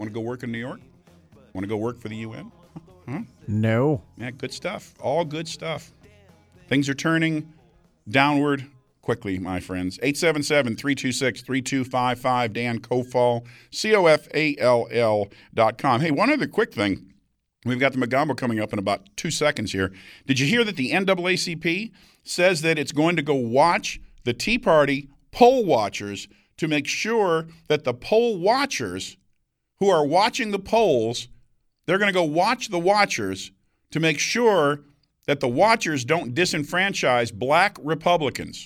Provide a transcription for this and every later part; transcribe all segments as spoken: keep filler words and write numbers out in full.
Want to go work in New York? Want to go work for the U N? Huh? No. Yeah, good stuff. All good stuff. Things are turning downward quickly, my friends. eight seven seven, three two six, three two five five, Dan Kofall, C O F A L L dot com. Hey, one other quick thing. We've got the Mogambo coming up in about two seconds here. Did you hear that the N double A C P says that it's going to go watch the Tea Party poll watchers to make sure that the poll watchers who are watching the polls, they're going to go watch the watchers to make sure that the watchers don't disenfranchise black Republicans.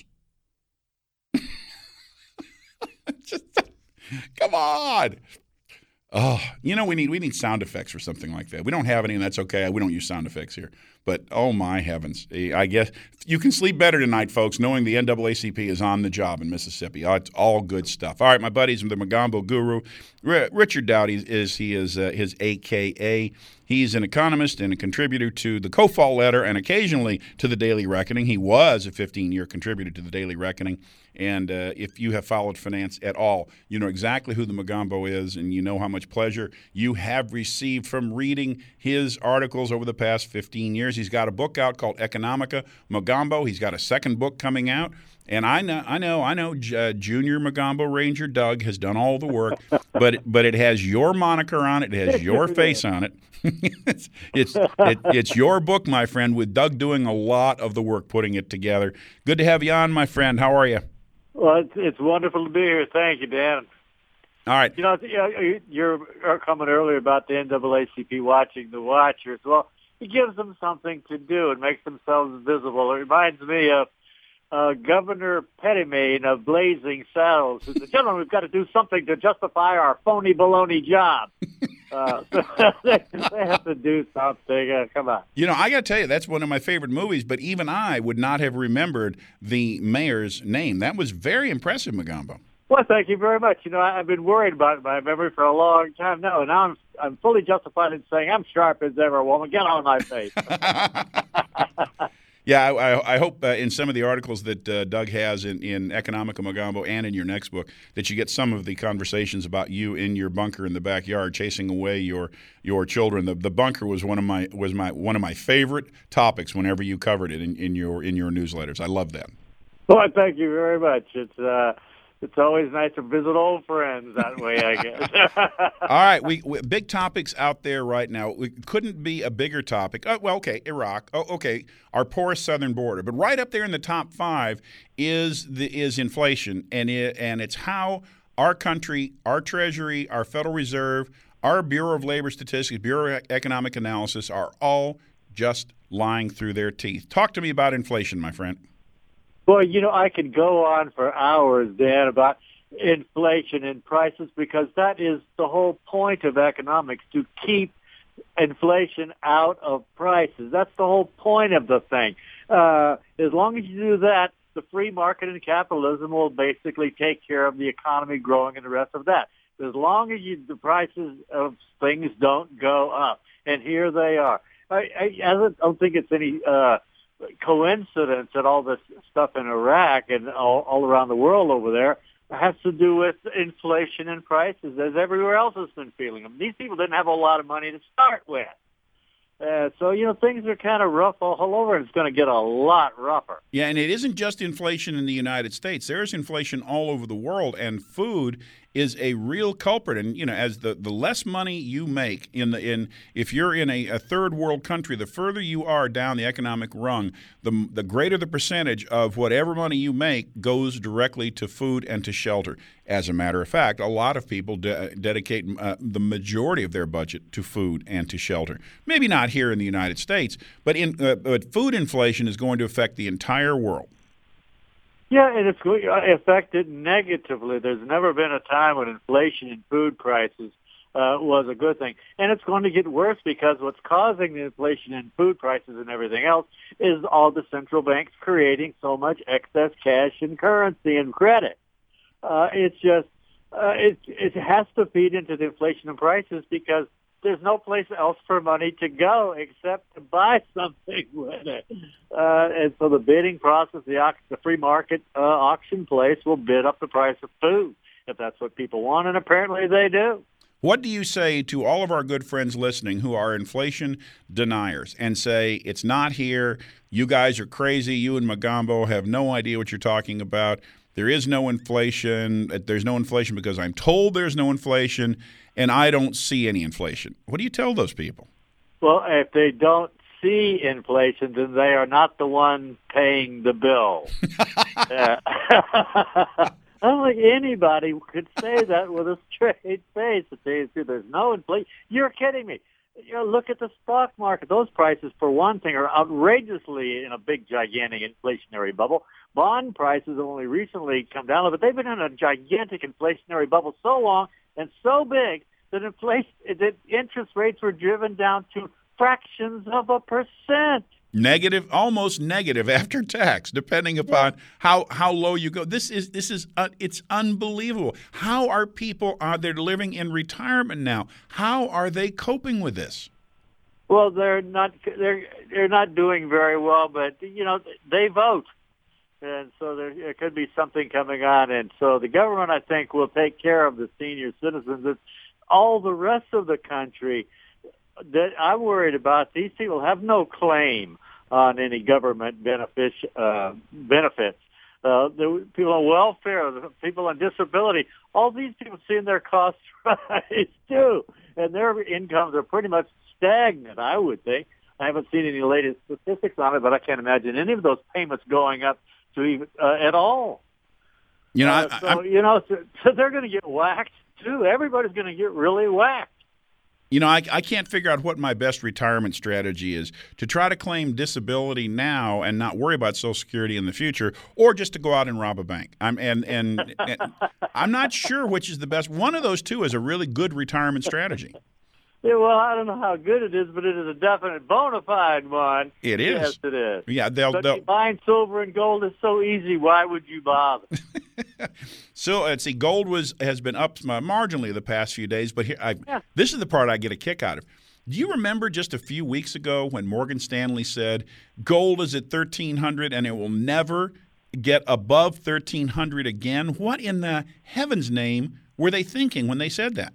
Just, come on. Oh, you know, we need we need sound effects or something like that. We don't have any, and that's okay. We don't use sound effects here. But, oh, my heavens. I guess you can sleep better tonight, folks, knowing the N double A C P is on the job in Mississippi. Oh, it's all good stuff. All right, my buddies, the Mogambo Guru, Richard Dowdy is he is uh, his A K A. He's an economist and a contributor to the Kofall Letter and occasionally to the Daily Reckoning. He was a fifteen-year contributor to the Daily Reckoning. And uh, if you have followed finance at all, you know exactly who the Mogambo is, and you know how much pleasure you have received from reading his articles over the past fifteen years. He's got a book out called Economica Mogambo. He's got a second book coming out. And I know, I know, I know. Uh, Junior Mogambo Ranger Doug has done all the work, but but it has your moniker on it. It has your face on it. it's it's it, it's your book, my friend, with Doug doing a lot of the work putting it together. Good to have you on, my friend. How are you? Well, it's, it's wonderful to be here. Thank you, Dan. All right. You know, you're comment earlier about the N double A C P watching the watchers. Well, it gives them something to do. It makes themselves visible. It reminds me of uh, Governor Pettymane of Blazing Saddles, who said, gentlemen, we've got to do something to justify our phony baloney job. Uh, so they, they have to do something. Uh, come on. You know, I got to tell you, that's one of my favorite movies, but even I would not have remembered the mayor's name. That was very impressive, Mogambo. Well, thank you very much. You know, I, I've been worried about my memory for a long time now, and now I'm I'm fully justified in saying I'm sharp as ever, woman. Get on my face. Yeah, I, I, I hope uh, in some of the articles that uh, Doug has in, in Economica Mogambo and in your next book that you get some of the conversations about you in your bunker in the backyard chasing away your your children. The the bunker was one of my was my one of my favorite topics whenever you covered it in, in your in your newsletters. I love that. Well, thank you very much. It's uh, it's always nice to visit old friends that way, I guess. All right, we, we big topics out there right now. It couldn't be a bigger topic. Oh, well, okay, Iraq. Oh, okay, our porous southern border. But right up there in the top five is the is inflation, and it, and it's how our country, our Treasury, our Federal Reserve, our Bureau of Labor Statistics, Bureau of Economic Analysis are all just lying through their teeth. Talk to me about inflation, my friend. Boy, you know, I could go on for hours, Dan, about inflation and prices because that is the whole point of economics, to keep inflation out of prices. That's the whole point of the thing. Uh, as long as you do that, the free market and capitalism will basically take care of the economy growing and the rest of that. As long as you, the prices of things don't go up. And here they are. I, I, I don't think it's any uh, coincidence that all this stuff in Iraq and all, all around the world over there has to do with inflation and prices, as everywhere else has been feeling them. These people didn't have a lot of money to start with. Uh, so, you know, things are kind of rough all over, and it's going to get a lot rougher. Yeah, and it isn't just inflation in the United States. There's inflation all over the world, and food is a real culprit. And, you know, as the, the less money you make in the in if you're in a, a third world country, the further you are down the economic rung, the the greater the percentage of whatever money you make goes directly to food and to shelter. As a matter of fact, a lot of people de- dedicate uh, the majority of their budget to food and to shelter. Maybe not here in the United States, but in uh, but food inflation is going to affect the entire world. Yeah, and it's going to affect it negatively. There's never been a time when inflation in food prices uh, was a good thing. And it's going to get worse because what's causing the inflation in food prices and everything else is all the central banks creating so much excess cash and currency and credit. Uh, it's just, uh, it, it has to feed into the inflation in prices because there's no place else for money to go except to buy something with it. Uh, and so the bidding process, the, au- the free market uh, auction place will bid up the price of food if that's what people want, and apparently they do. What do you say to all of our good friends listening who are inflation deniers and say it's not here, you guys are crazy, you and Magambo have no idea what you're talking about, there is no inflation, there's no inflation because I'm told there's no inflation, and I don't see any inflation? What do you tell those people? Well, if they don't see inflation, then they are not the one paying the bill. uh, I don't think anybody could say that with a straight face. To tell you the truth, there's no inflation. You're kidding me. You know, look at the stock market. Those prices, for one thing, are outrageously in a big, gigantic inflationary bubble. Bond prices have only recently come down, but they've been in a gigantic inflationary bubble so long and so big that inflation, that interest rates were driven down to fractions of a percent. Negative, almost negative after tax, depending upon yeah. how, how low you go. This is this is uh, it's unbelievable. How are people are they living in retirement now? How are they coping with this? Well, they're not they're they're not doing very well, but you know they vote, and so there, there could be something coming on, and so the government, I think, will take care of the senior citizens. It's all the rest of the country that I'm worried about. These people have no claim on any government benefit, uh, benefits. Uh, the people on welfare, the people on disability, all these people seeing their costs rise too, and their incomes are pretty much stagnant, I would think. I haven't seen any latest statistics on it, but I can't imagine any of those payments going up to even uh, at all. You know, uh, I, so I'm, you know, so, so they're going to get whacked too. Everybody's going to get really whacked. You know, I, I can't figure out what my best retirement strategy is, to try to claim disability now and not worry about Social Security in the future, or just to go out and rob a bank. I'm and, and, and I'm not sure which is the best. One of those two is a really good retirement strategy. Yeah, well, I don't know how good it is, but it is a definite bona fide one. It is. Yes, it is. Yeah, they'll. But they'll buying silver and gold is so easy. Why would you bother? So let's see. Gold was has been up marginally the past few days, but here, I, yeah. this is the part I get a kick out of. Do you remember just a few weeks ago when Morgan Stanley said gold is at thirteen hundred and it will never get above thirteen hundred again? What in the heaven's name were they thinking when they said that?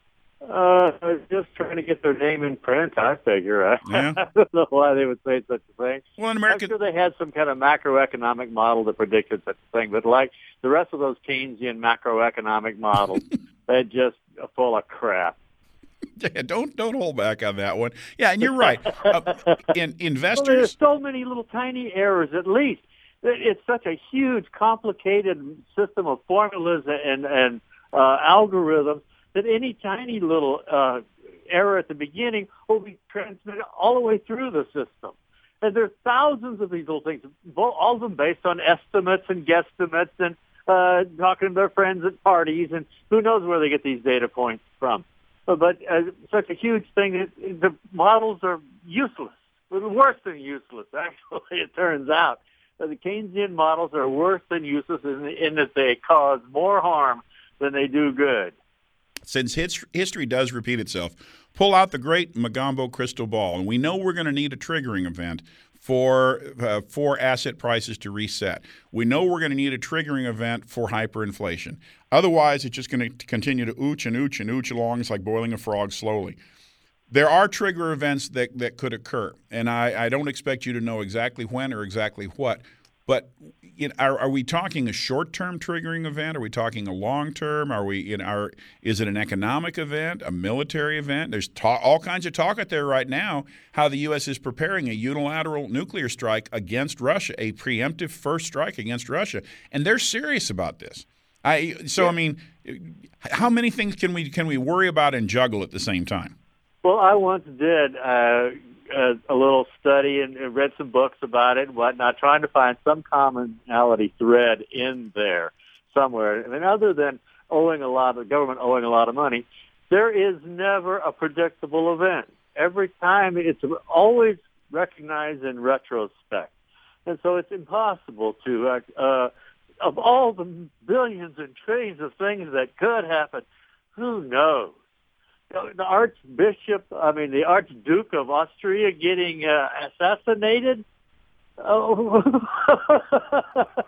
Uh, I was just trying to get their name in print, I figure. I, Yeah. I don't know why they would say such a thing. Well, in America, I'm sure they had some kind of macroeconomic model that predicted such a thing, but like the rest of those Keynesian macroeconomic models, they're just full of crap. Yeah, don't don't hold back on that one. Yeah, and you're right. Uh, in, investors, well, there's so many little tiny errors. At least it's such a huge, complicated system of formulas and and uh, algorithms that any tiny little uh, error at the beginning will be transmitted all the way through the system. And there's thousands of these little things, all of them based on estimates and guesstimates and uh, talking to their friends at parties, and who knows where they get these data points from. But uh, such a huge thing, that the models are useless. Worse than useless, actually, it turns out. Uh, the Keynesian models are worse than useless in, in that they cause more harm than they do good. Since his, history does repeat itself, pull out the great Magambo crystal ball, and we know we're going to need a triggering event for uh, for asset prices to reset. We know we're going to need a triggering event for hyperinflation. Otherwise, it's just going to continue to ooch and ooch and ooch along. It's like boiling a frog slowly. There are trigger events that, that could occur, and I, I don't expect you to know exactly when or exactly what, but you know, are, are we talking a short-term triggering event? Are we talking a long-term? Are we in our? Is it an economic event, a military event? There's ta- all kinds of talk out there right now how the U S is preparing a unilateral nuclear strike against Russia, a preemptive first strike against Russia, and they're serious about this. I so I mean, how many things can we can we worry about and juggle at the same time? Well, I once did uh, a, a little study and read some books about it and whatnot, trying to find some commonality thread in there somewhere. I mean, other than owing a lot, the government owing a lot of money, there is never a predictable event. Every time it's always recognized in retrospect. And so it's impossible to, uh, uh, of all the billions and trillions of things that could happen, who knows? The Archbishop, I mean, the Archduke of Austria getting uh, assassinated. Oh,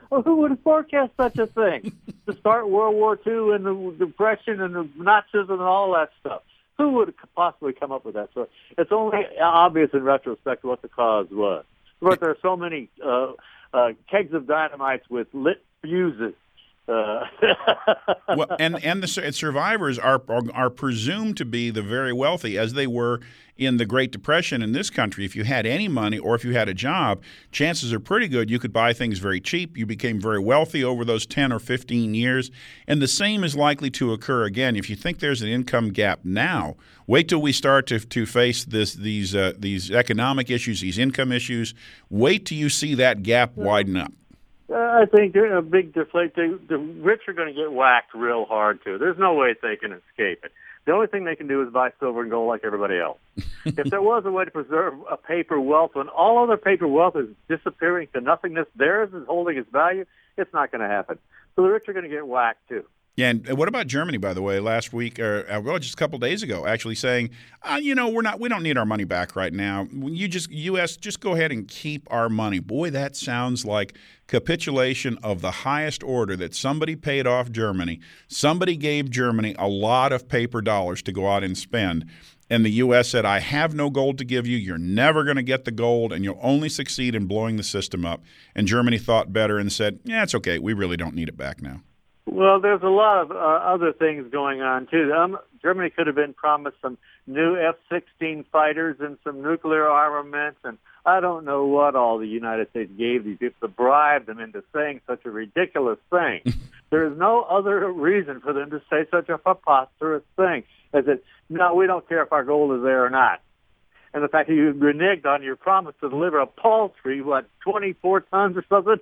Well, who would have forecast such a thing? To start World War Two and the Depression and the Nazism and all that stuff. Who would have possibly come up with that? So it's only obvious in retrospect what the cause was. But there are so many uh, uh, kegs of dynamites with lit fuses. Uh. well, and and the survivors are, are are presumed to be the very wealthy, as they were in the Great Depression in this country. If you had any money or if you had a job, chances are pretty good you could buy things very cheap. You became very wealthy over those ten or fifteen years, and the same is likely to occur again. If you think there's an income gap now, wait till we start to to face this these uh, these economic issues, these income issues. Wait till you see that gap widen up. Uh, I think they're a big deflate. They, the rich are going to get whacked real hard, too. There's no way they can escape it. The only thing they can do is buy silver and gold like everybody else. If there was a way to preserve a paper wealth when all other paper wealth is disappearing to nothingness, theirs is holding its value, it's not going to happen. So the rich are going to get whacked, too. Yeah, and what about Germany, by the way? Last week, or well, just a couple of days ago, actually saying, uh, you know, we're not, we don't need our money back right now. You just, U S, just go ahead and keep our money. Boy, that sounds like capitulation of the highest order. That somebody paid off Germany, somebody gave Germany a lot of paper dollars to go out and spend. And the U S said, I have no gold to give you. You're never going to get the gold, and you'll only succeed in blowing the system up. And Germany thought better and said, yeah, it's okay. We really don't need it back now. Well, there's a lot of uh, other things going on, too. Um, Germany could have been promised some new F sixteen fighters and some nuclear armaments, and I don't know what all the United States gave these people to bribe them into saying such a ridiculous thing. There is no other reason for them to say such a preposterous thing as that, no, we don't care if our gold is there or not. And the fact that you reneged on your promise to deliver a paltry, what, twenty-four tons or something?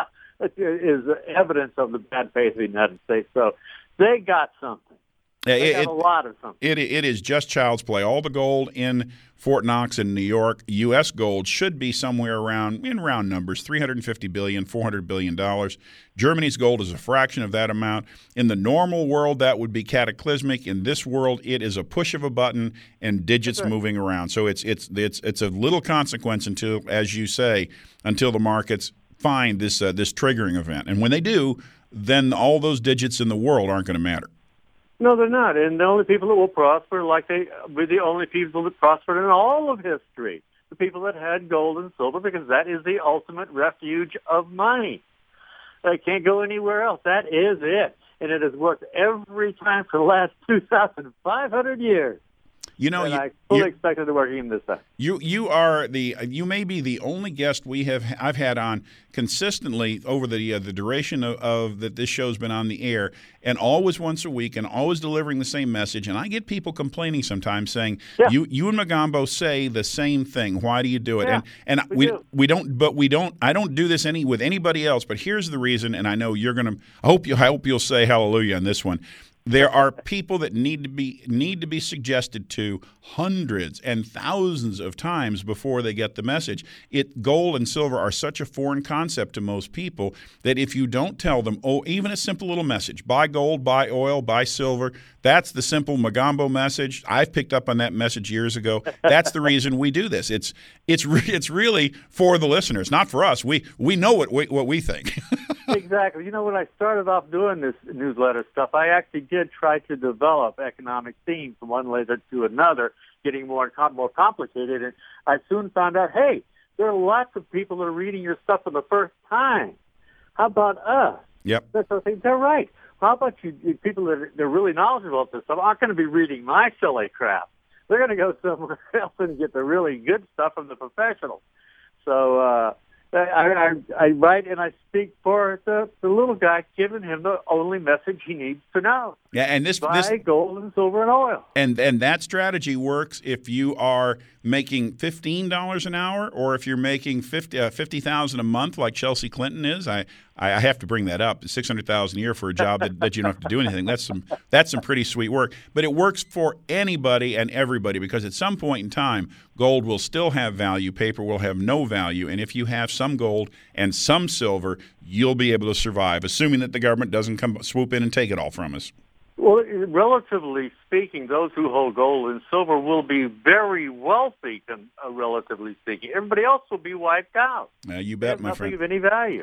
is evidence of the bad faith of the United States. So they got something. They it, got it, a lot of something. It, it is just child's play. All the gold in Fort Knox in New York, U S gold should be somewhere around, in round numbers, three hundred fifty billion dollars, four hundred billion dollars. Germany's gold is a fraction of that amount. In the normal world, that would be cataclysmic. In this world, it is a push of a button and digits moving around. So it's it's it's it's a little consequence until, as you say, until the markets find this uh, this triggering event. And when they do, then all those digits in the world aren't going to matter. No, they're not. And the only people that will prosper, like they were the only people that prospered in all of history, the people that had gold and silver, because that is the ultimate refuge of money. They can't go anywhere else. That is it. And it has worked every time for the last two thousand five hundred years. You know, and you, I fully expect it to work even this time. You you are the you may be the only guest we have I've had on consistently over the uh, the duration of, of that this show's been on the air, and always once a week, and always delivering the same message. And I get people complaining sometimes saying, yeah. "You you and Magambo say the same thing. Why do you do it?" Yeah, and and we we do. we don't, but we don't. I don't do this any with anybody else. But here's the reason, and I know you're gonna. I hope you I hope you'll say hallelujah on this one. There are people that need to be need to be suggested to hundreds and thousands of times before they get the message. It gold and silver are such a foreign concept to most people that if you don't tell them, oh, even a simple little message, buy gold, buy oil, buy silver, that's the simple Magambo message. I've picked up on that message years ago. That's the reason we do this. It's it's re- it's really for the listeners, not for us. We we know what we, what we think. Exactly. You know, when I started off doing this newsletter stuff, I actually did try to develop economic themes from one layer to another, getting more and com- more complicated. And I soon found out, hey, there are lots of people that are reading your stuff for the first time. How about us? Yep. That's the thing. They're right. How about you, you people that are, they're really knowledgeable about this stuff aren't going to be reading my silly crap. They're going to go somewhere else and get the really good stuff from the professionals. So, uh, I, I, I write and I speak for the, the little guy, giving him the only message he needs to know. Yeah, and this buy this gold and silver and oil. And and that strategy works if you are making fifteen dollars an hour, or if you're making fifty uh, fifty thousand a month, like Chelsea Clinton is. I, I have to bring that up. Six hundred thousand a year for a job that, that you don't have to do anything. That's some that's some pretty sweet work. But it works for anybody and everybody, because at some point in time, gold will still have value, paper will have no value, and if you have some gold and some silver, you'll be able to survive, assuming that the government doesn't come swoop in and take it all from us. Well, relatively speaking, those who hold gold and silver will be very wealthy, uh, relatively speaking. Everybody else will be wiped out. Uh, you bet, my nothing friend. of any value.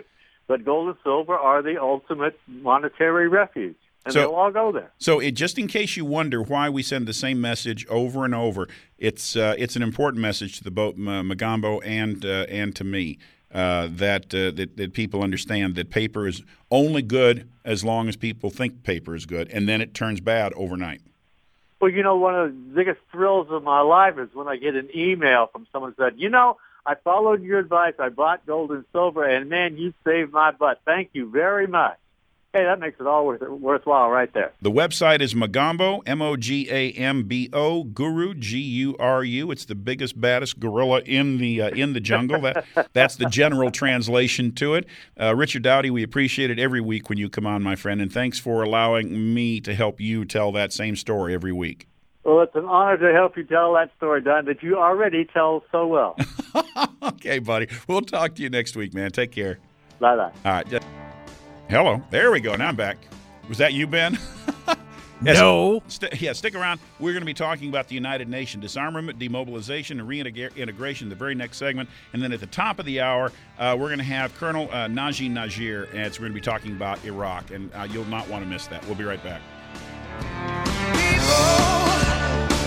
but gold and silver are the ultimate monetary refuge. And So- they'll all go there. So, it, just in case you wonder why we send the same message over and over, it's uh, it's an important message to the both uh, Magambo and uh, and to me uh, that, uh, that that people understand that paper is only good as long as people think paper is good, and then it turns bad overnight. Well, you know, one of the biggest thrills of my life is when I get an email from someone who said, you know, I followed your advice. I bought gold and silver, and, man, you saved my butt. Thank you very much. Hey, that makes it all worth worthwhile right there. The website is Magambo, M O G A M B O, Guru, G U R U. It's the biggest, baddest gorilla in the uh, in the jungle. That That's the general translation to it. Uh, Richard Dowdy, we appreciate it every week when you come on, my friend, and thanks for allowing me to help you tell that same story every week. Well, it's an honor to help you tell that story, Don, that you already tell so well. Okay, buddy. We'll talk to you next week, man. Take care. Bye-bye. All right. Just- Hello. There we go. Now I'm back. Was that you, Ben? Yes. No. St- yeah, stick around. We're going to be talking about the United Nations disarmament, demobilization, and reintegration in the very next segment. And then at the top of the hour, uh, we're going to have Colonel uh, Naji Najir, and it's, we're going to be talking about Iraq. And uh, you'll not want to miss that. We'll be right back.